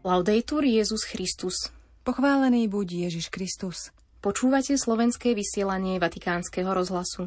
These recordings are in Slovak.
Laudetur Jesus Christus. Pochválený buď Ježiš Kristus. Počúvate slovenské vysielanie Vatikánskeho rozhlasu.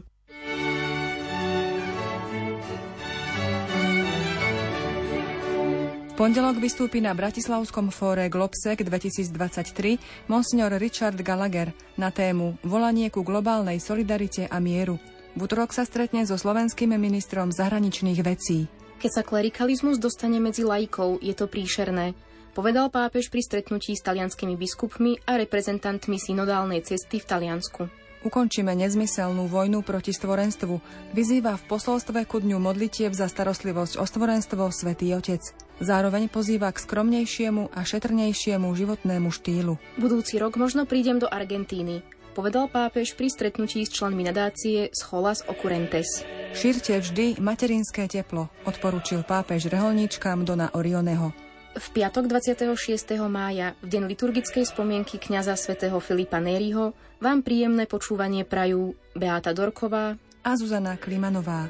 V pondelok vystúpi na bratislavskom fóre Globsec 2023 monsignor Richard Gallagher na tému Volanie ku globálnej solidarite a mieru. V utorok sa stretne so slovenským ministrom zahraničných vecí. Keď sa klerikalizmus dostane medzi laikov, je to príšerné, povedal pápež pri stretnutí s talianskymi biskupmi a reprezentantmi synodálnej cesty v Taliansku. Ukončíme nezmyselnú vojnu proti stvorenstvu, vyzýva v posolstve ku dňu modlitieb za starostlivosť o stvorenstvo Svätý Otec. Zároveň pozýva k skromnejšiemu a šetrnejšiemu životnému štýlu. Budúci rok možno prídem do Argentíny, povedal pápež pri stretnutí s členmi nadácie Scholas Occurrentes. Šírte vždy materinské teplo, odporúčil pápež reholníčkam Dona Orioneho. V piatok 26. mája, v deň liturgickej spomienky kňaza svätého Filipa Nériho, vám príjemné počúvanie prajú Beáta Dorková a Zuzana Klimanová.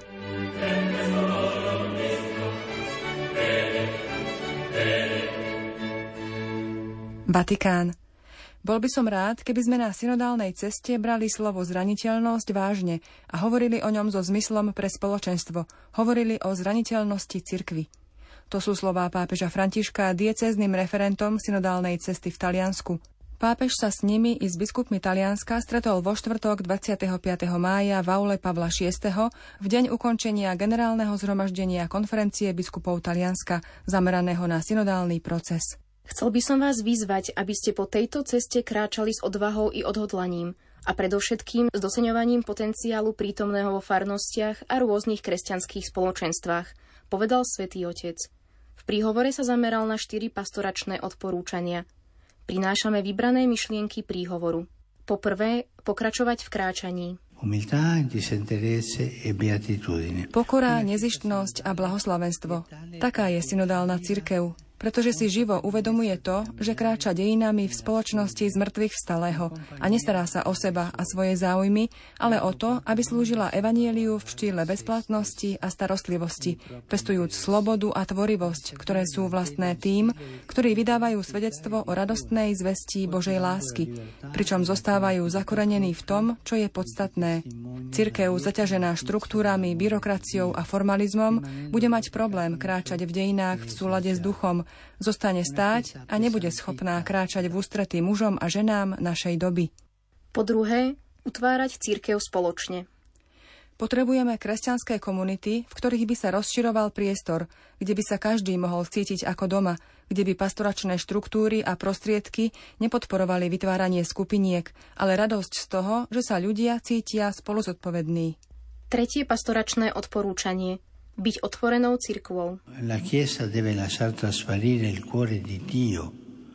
Vatikán. Bol by som rád, keby sme na synodálnej ceste brali slovo zraniteľnosť vážne a hovorili o ňom so zmyslom pre spoločenstvo, hovorili o zraniteľnosti cirkvi. To sú slová pápeža Františka diecéznym referentom synodálnej cesty v Taliansku. Pápež sa s nimi i s biskupmi Talianska stretol vo štvrtok 25. mája v aule Pavla VI. V deň ukončenia generálneho zhromaždenia konferencie biskupov Talianska zameraného na synodálny proces. Chcel by som vás vyzvať, aby ste po tejto ceste kráčali s odvahou i odhodlaním a predovšetkým s doseňovaním potenciálu prítomného vo farnostiach a rôznych kresťanských spoločenstvách, povedal Svätý Otec. V príhovore sa zameral na 4 pastoračné odporúčania. Prinášame vybrané myšlienky príhovoru. Po prvé, pokračovať v kráčaní. Pokora, nezištnosť a blahoslavenstvo. Taká je synodálna cirkev. Pretože si živo uvedomuje to, že kráča dejinami v spoločnosti z mŕtvych vstalého a nestará sa o seba a svoje záujmy, ale o to, aby slúžila evanjeliu v štýle bezplatnosti a starostlivosti, pestujúc slobodu a tvorivosť, ktoré sú vlastné tým, ktorí vydávajú svedectvo o radostnej zvesti Božej lásky, pričom zostávajú zakorenení v tom, čo je podstatné. Cirkev, zaťažená štruktúrami, byrokraciou a formalizmom, bude mať problém kráčať v dejinách v súlade s duchom, zostane stáť a nebude schopná kráčať v ústretí mužom a ženám našej doby. Po druhé, utvárať cirkev spoločne. Potrebujeme kresťanské komunity, v ktorých by sa rozširoval priestor, kde by sa každý mohol cítiť ako doma, kde by pastoračné štruktúry a prostriedky nepodporovali vytváranie skupiniek, ale radosť z toho, že sa ľudia cítia spolu zodpovední. Tretie pastoračné odporúčanie. Byť otvorenou cirkvou. La Chiesa deve lasciar trasparire il cuore di Dio,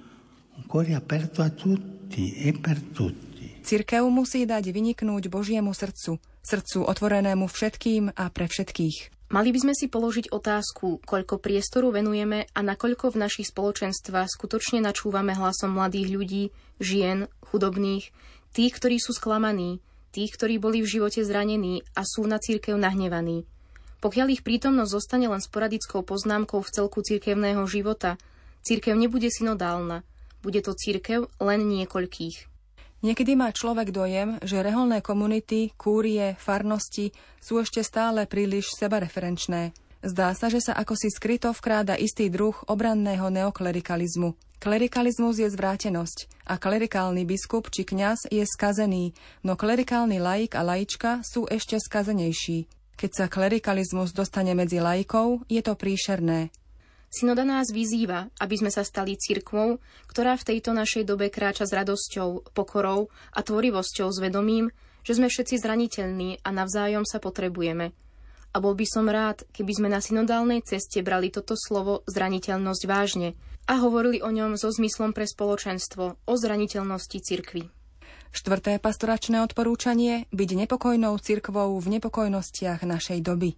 un cuore aperto a tutti e per tutti. Cirkev musí dať vyniknúť Božiemu srdcu otvorenému všetkým a pre všetkých. Mali by sme si položiť otázku, koľko priestoru venujeme a nakoľko v našich spoločenstvách skutočne načúvame hlasom mladých ľudí, žien, chudobných, tých, ktorí sú sklamaní, tých, ktorí boli v živote zranení a sú na cirkev nahnevaní. Pokiaľ ich prítomnosť zostane len sporadickou poznámkou v celku cirkevného života, cirkev nebude synodálna. Bude to cirkev len niekoľkých. Niekedy má človek dojem, že reholné komunity, kúrie, farnosti sú ešte stále príliš sebareferenčné. Zdá sa, že sa akosi skryto vkráda istý druh obranného neoklerikalizmu. Klerikalizmus je zvrátenosť a klerikálny biskup či kňaz je skazený, no klerikálny laik a laička sú ešte skazenejší. Keď sa klerikalizmus dostane medzi laikov, je to príšerné. Synoda nás vyzýva, aby sme sa stali cirkvou, ktorá v tejto našej dobe kráča s radosťou, pokorou a tvorivosťou s vedomím, že sme všetci zraniteľní a navzájom sa potrebujeme. A bol by som rád, keby sme na synodálnej ceste brali toto slovo zraniteľnosť vážne a hovorili o ňom so zmyslom pre spoločenstvo, o zraniteľnosti cirkvi. Štvrté pastoračné odporúčanie – byť nepokojnou cirkvou v nepokojnostiach našej doby.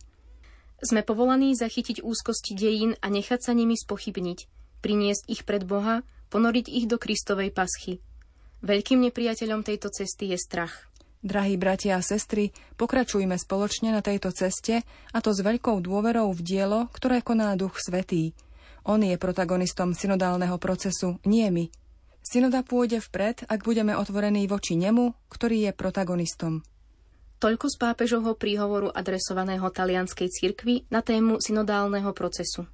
Sme povolaní zachytiť úzkosti dejín a nechať sa nimi spochybniť, priniesť ich pred Boha, ponoriť ich do Kristovej paschy. Veľkým nepriateľom tejto cesty je strach. Drahí bratia a sestry, pokračujme spoločne na tejto ceste, a to s veľkou dôverou v dielo, ktoré koná Duch Svätý. On je protagonistom synodálneho procesu, nie my. Synoda pôjde vpred, ak budeme otvorení voči nemu, ktorý je protagonistom. Toľko z pápežovho príhovoru adresovaného talianskej cirkvi na tému synodálneho procesu.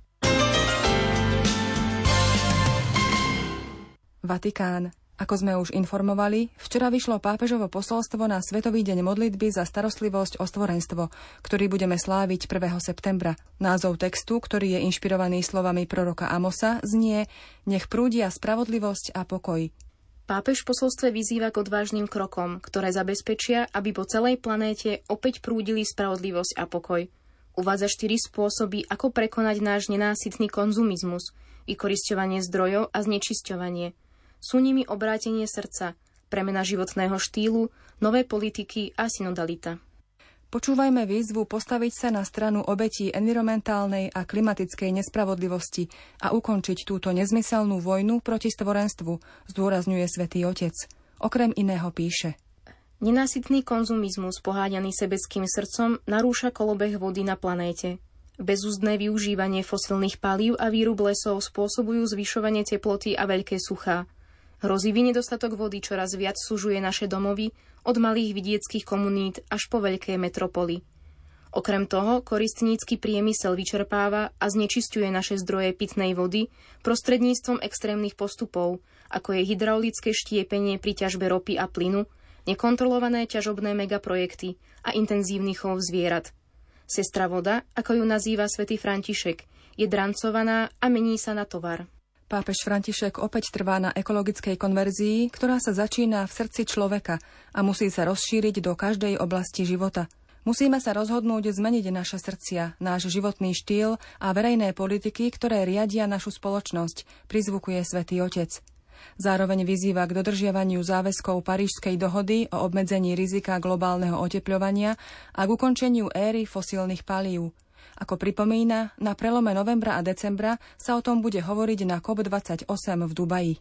Vatikán. Ako sme už informovali, včera vyšlo pápežovo posolstvo na Svetový deň modlitby za starostlivosť o stvorenstvo, ktorý budeme sláviť 1. septembra. Názov textu, ktorý je inšpirovaný slovami proroka Amosa, znie: Nech prúdia spravodlivosť a pokoj. Pápež v posolstve vyzýva k odvážnym krokom, ktoré zabezpečia, aby po celej planéte opäť prúdili spravodlivosť a pokoj. Uvádza 4 spôsoby, ako prekonať náš nenásytný konzumizmus, vykorisťovanie zdrojov a znečisťovanie. Sú nimi obrátenie srdca, premena životného štýlu, nové politiky a synodalita. Počúvajme výzvu postaviť sa na stranu obetí environmentálnej a klimatickej nespravodlivosti a ukončiť túto nezmyselnú vojnu proti stvorenstvu, zdôrazňuje Svätý Otec. Okrem iného píše: Nenásytný konzumizmus poháňaný sebeckým srdcom narúša kolobeh vody na planéte. Bezúzdné využívanie fosilných palív a výrub lesov spôsobujú zvyšovanie teploty a veľké suchá. Hrozivý nedostatok vody čoraz viac sužuje naše domovy od malých vidieckých komunít až po veľké metropoly. Okrem toho, koristnícky priemysel vyčerpáva a znečisťuje naše zdroje pitnej vody prostredníctvom extrémnych postupov, ako je hydraulické štiepenie pri ťažbe ropy a plynu, nekontrolované ťažobné megaprojekty a intenzívny chov zvierat. Sestra voda, ako ju nazýva svätý František, je drancovaná a mení sa na tovar. Pápež František opäť trvá na ekologickej konverzii, ktorá sa začína v srdci človeka a musí sa rozšíriť do každej oblasti života. Musíme sa rozhodnúť zmeniť naše srdcia, náš životný štýl a verejné politiky, ktoré riadia našu spoločnosť, prizvukuje Svätý Otec. Zároveň vyzýva k dodržiavaniu záväzkov Parížskej dohody o obmedzení rizika globálneho otepľovania a k ukončeniu éry fosílnych palív. Ako pripomína, na prelome novembra a decembra sa o tom bude hovoriť na COP28 v Dubaji.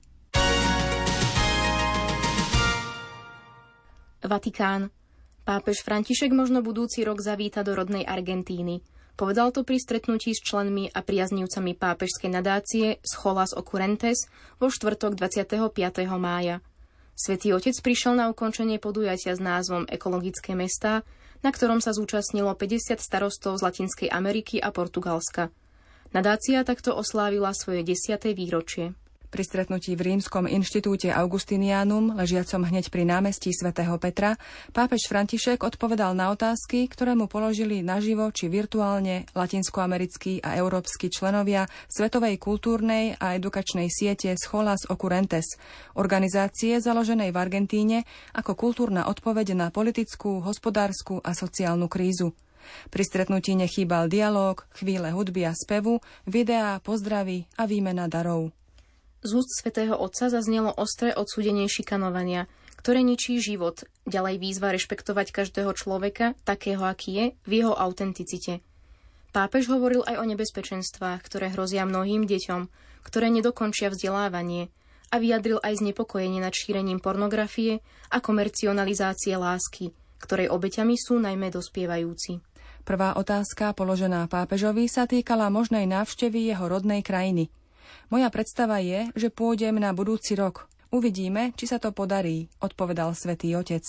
Vatikán. Pápež František možno budúci rok zavíta do rodnej Argentíny. Povedal to pri stretnutí s členmi a priaznivcami pápežskej nadácie Scholas Occurrentes vo štvrtok 25. mája. Svätý Otec prišiel na ukončenie podujatia s názvom Ekologické mestá, na ktorom sa zúčastnilo 50 starostov z Latinskej Ameriky a Portugalska. Nadácia takto oslávila svoje 10. výročie. Pri stretnutí v Rímskom inštitúte Augustinianum, ležiacom hneď pri námestí svätého Petra, pápež František odpovedal na otázky, ktoré mu položili naživo či virtuálne latinskoamerickí a európski členovia Svetovej kultúrnej a edukačnej siete Scholas Occurrentes, organizácie založenej v Argentíne ako kultúrna odpoveď na politickú, hospodársku a sociálnu krízu. Pri stretnutí nechýbal dialóg, chvíle hudby a spevu, videá, pozdravy a výmena darov. Z úst svätého Otca zaznelo ostré odsúdenie šikanovania, ktoré ničí život, ďalej výzva rešpektovať každého človeka, takého, aký je, v jeho autenticite. Pápež hovoril aj o nebezpečenstvách, ktoré hrozia mnohým deťom, ktoré nedokončia vzdelávanie, a vyjadril aj znepokojenie nad šírením pornografie a komercionalizácie lásky, ktorej obeťami sú najmä dospievajúci. Prvá otázka položená pápežovi sa týkala možnej návštevy jeho rodnej krajiny. Moja predstava je, že pôjdem na budúci rok. Uvidíme, či sa to podarí, odpovedal Svätý Otec.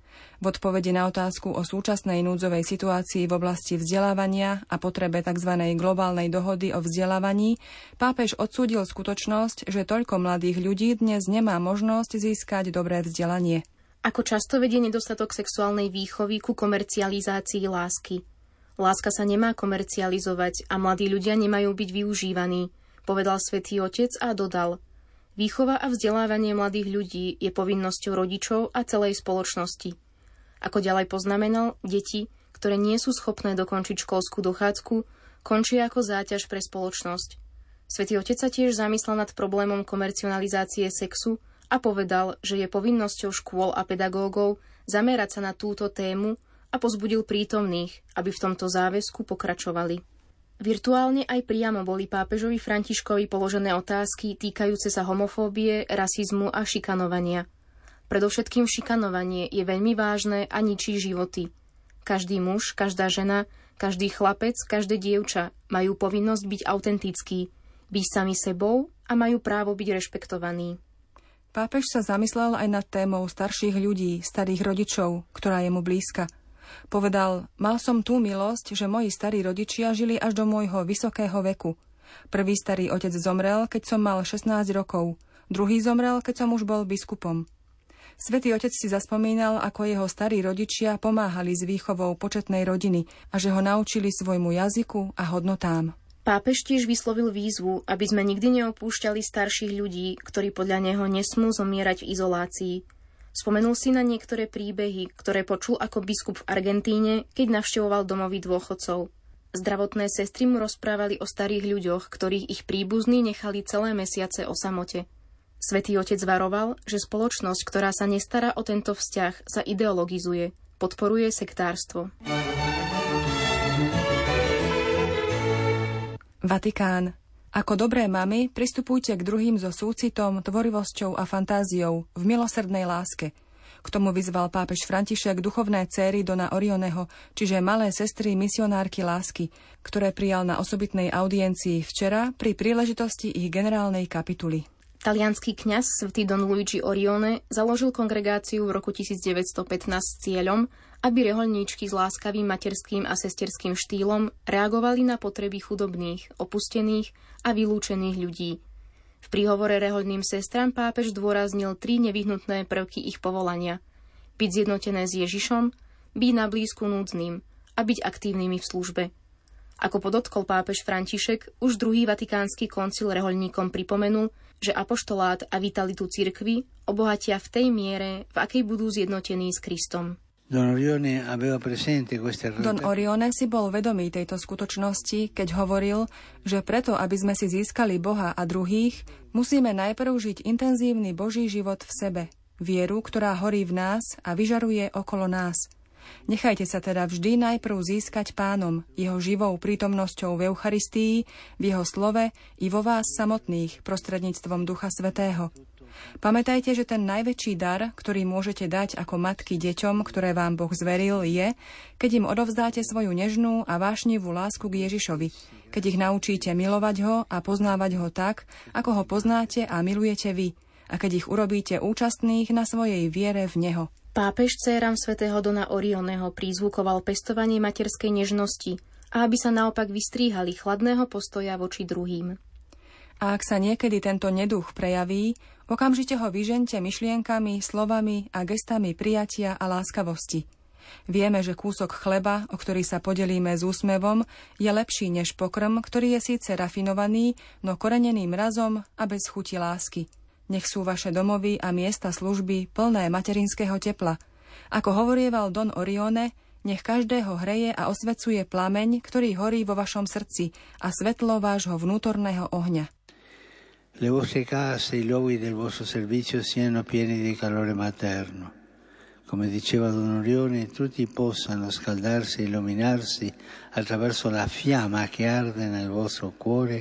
V odpovedi na otázku o súčasnej núdzovej situácii v oblasti vzdelávania a potrebe tzv. Globálnej dohody o vzdelávaní pápež odsúdil skutočnosť, že toľko mladých ľudí dnes nemá možnosť získať dobré vzdelanie. Ako často vedie nedostatok sexuálnej výchovy ku komercializácii lásky. Láska sa nemá komercializovať a mladí ľudia nemajú byť využívaní, povedal Svätý Otec a dodal: výchova a vzdelávanie mladých ľudí je povinnosťou rodičov a celej spoločnosti. Ako ďalej poznamenal, deti, ktoré nie sú schopné dokončiť školskú dochádzku, končia ako záťaž pre spoločnosť. Svätý Otec sa tiež zamyslel nad problémom komercionalizácie sexu a povedal, že je povinnosťou škôl a pedagógov zamerať sa na túto tému a povzbudil prítomných, aby v tomto záväzku pokračovali. Virtuálne aj priamo boli pápežovi Františkovi položené otázky týkajúce sa homofóbie, rasizmu a šikanovania. Predovšetkým šikanovanie je veľmi vážne a ničí životy. Každý muž, každá žena, každý chlapec, každé dievča majú povinnosť byť autentický, byť sami sebou a majú právo byť rešpektovaní. Pápež sa zamyslel aj nad témou starších ľudí, starých rodičov, ktorá je mu blízka. Povedal, mal som tú milosť, že moji starí rodičia žili až do môjho vysokého veku. Prvý starý otec zomrel, keď som mal 16 rokov. Druhý zomrel, keď som už bol biskupom. Svätý Otec si zaspomínal, ako jeho starí rodičia pomáhali s výchovou početnej rodiny a že ho naučili svojmu jazyku a hodnotám. Pápež tiež vyslovil výzvu, aby sme nikdy neopúšťali starších ľudí, ktorí podľa neho nesmú zomierať v izolácii. Spomenul si na niektoré príbehy, ktoré počul ako biskup v Argentíne, keď navštevoval domovy dôchodcov. Zdravotné sestry mu rozprávali o starých ľuďoch, ktorých ich príbuzní nechali celé mesiace o samote. Svätý Otec varoval, že spoločnosť, ktorá sa nestará o tento vzťah, sa ideologizuje, podporuje sektárstvo. Vatikán. Ako dobré mamy, pristupujte k druhým so súcitom, tvorivosťou a fantáziou v milosrdnej láske. K tomu vyzval pápež František duchovné céry Dona Orioneho, čiže malé sestry misionárky lásky, ktoré prijal na osobitnej audiencii včera pri príležitosti ich generálnej kapituly. Taliansky kňaz svätý Don Luigi Orione založil kongregáciu v roku 1915 s cieľom, aby rehoľníčky s láskavým materským a sesterským štýlom reagovali na potreby chudobných, opustených a vylúčených ľudí. V príhovore rehoľným sestram pápež zdôraznil 3 nevyhnutné prvky ich povolania. Byť zjednotené s Ježišom, byť na blízku núdznym a byť aktívnymi v službe. Ako podotkol pápež František, už druhý vatikánsky koncil rehoľníkom pripomenul, že apoštolát a vitalitu cirkvi obohatia v tej miere, v akej budú zjednotení s Kristom. Don Orione si bol vedomý tejto skutočnosti, keď hovoril, že preto, aby sme si získali Boha a druhých, musíme najprv žiť intenzívny Boží život v sebe, vieru, ktorá horí v nás a vyžaruje okolo nás. Nechajte sa teda vždy najprv získať Pánom, jeho živou prítomnosťou v Eucharistii, v jeho slove i vo vás samotných prostredníctvom Ducha Svätého. Pamätajte, že ten najväčší dar, ktorý môžete dať ako matky deťom, ktoré vám Boh zveril, je, keď im odovzdáte svoju nežnú a vášnivú lásku k Ježišovi, keď ich naučíte milovať ho a poznávať ho tak, ako ho poznáte a milujete vy, a keď ich urobíte účastných na svojej viere v neho. Pápež dcéram svätého Dona Orioneho prizvukoval pestovanie materskej nežnosti a aby sa naopak vystríhali chladného postoja voči druhým. A ak sa niekedy tento neduch prejaví, okamžite ho vyžente myšlienkami, slovami a gestami prijatia a láskavosti. Vieme, že kúsok chleba, o ktorý sa podelíme s úsmevom, je lepší než pokrm, ktorý je síce rafinovaný, no korenený mrazom a bez chuti lásky. Nech sú vaše domovy a miesta služby plné materinského tepla. Ako hovorieval Don Orione, nech každého hreje a osvecuje plameň, ktorý horí vo vašom srdci a svetlo vášho vnútorného ohňa. Le vostre case e i luoghi del vostro servizio siano pieni di calore materno. Come diceva Don Orione, tutti possano scaldarsi e illuminarsi attraverso la fiamma che arde nel vostro cuore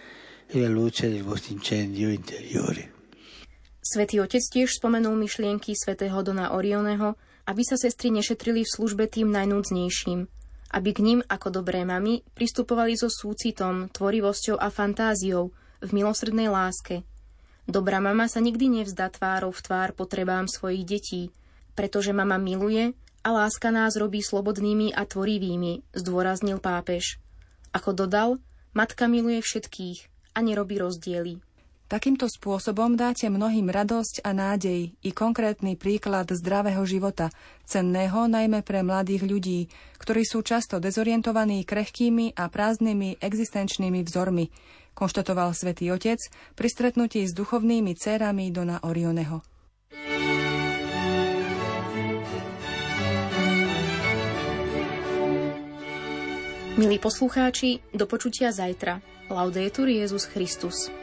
e la luce del vostro incendio interiore. Svätý Otec tiež spomenul myšlienky svätého Dona Orioneho, aby sa sestry nešetrili v službe tým najnúdznejším, aby k ním ako dobré mamy pristupovali so súcitom, tvorivosťou a fantáziou, v milosrdnej láske. Dobrá mama sa nikdy nevzdá tvárou v tvár potrebám svojich detí, pretože mama miluje a láska nás robí slobodnými a tvorivými, zdôraznil pápež. Ako dodal, matka miluje všetkých a nerobí rozdiely. Takýmto spôsobom dáte mnohým radosť a nádej i konkrétny príklad zdravého života, cenného najmä pre mladých ľudí, ktorí sú často dezorientovaní krehkými a prázdnymi existenčnými vzormi, konštatoval Svätý Otec pri stretnutí s duchovnými dcérami Dona Orioneho. Milí poslucháči, do počutia zajtra. Laudetur Jesus Christus.